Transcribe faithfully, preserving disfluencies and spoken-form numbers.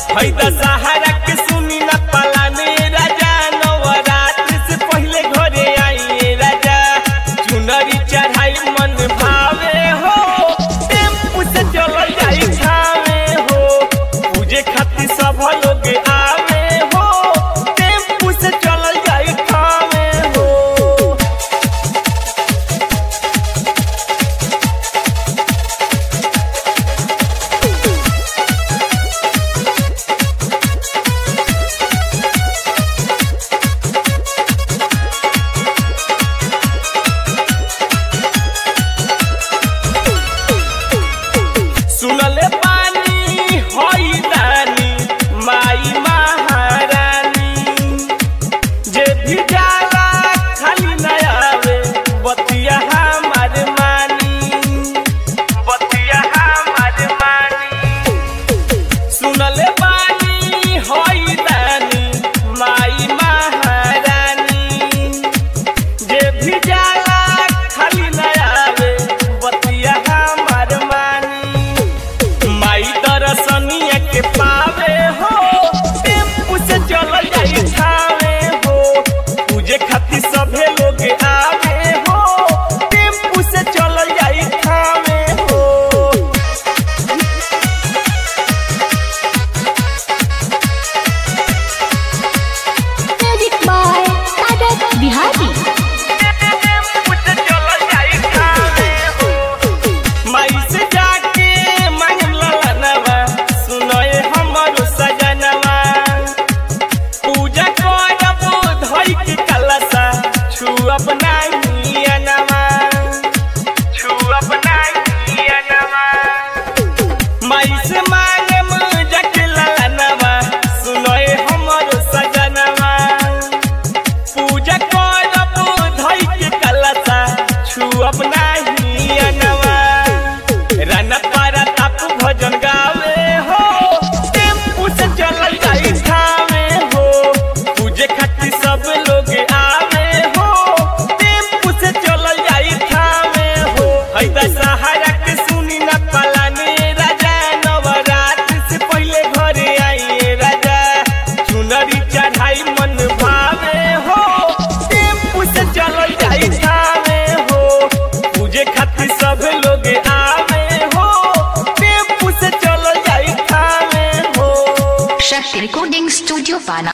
हई दशहरा के सुनी न पलाने राजा नवरात्र से पहले घरे आइए राजा चुनरी चढ़ाई मन भावे हो टेम्पू से चल जाई खावे हो पूजे खातिर सब लोग आवे हो टेम्पू से चल जाई खावे हो। सुनले पानी होई रानी माई महारानी जे भी जाला खाली न आवे बतिया हमार मानी बतिया हमार मानी सुनले पानी होई रानी माई महारानी जे भी जाला खाली न आवे बतिया हमार मानी माई दर्शनिया के पावे हो टेम्पू से चल जाई खावे हो पूजे खातिर सभे लोग आवे हो टेम्पू से चल जाई खावे हो। म्यूजिक बाय आदत बिहारी। टेम्पू से चल जाई खावे हो माई से जाके मांगम ललनवा सुनए हमरो सजनवा पूजा करब धई के कलसा छुअब नाही अनवा छुअब नाही अनवा माई से मांगम जाके ललनवा सुनए हमरो सजनवा पूजा करब धई के कलसा छुअब नाही अनवा राना पारा ताप भजन गावे हो टेम्पू से चल जाई खावे हो पूजे खातिर सब लोग आवे हो टेम्पू से चल जाई खावे हो। हई दशहरा के सुनी न पलाने राजा नवरात्र से पहले घरे आइए राजा चुनरी चढ़ाई मन भावे हो टेम्पू से चल जाई खावे हो पूजे खातिर सब लोग आवे हो टेम्पू से चल जाई खावे हो। शक्ति रिकॉर्डिंग स्टूडियो पाना।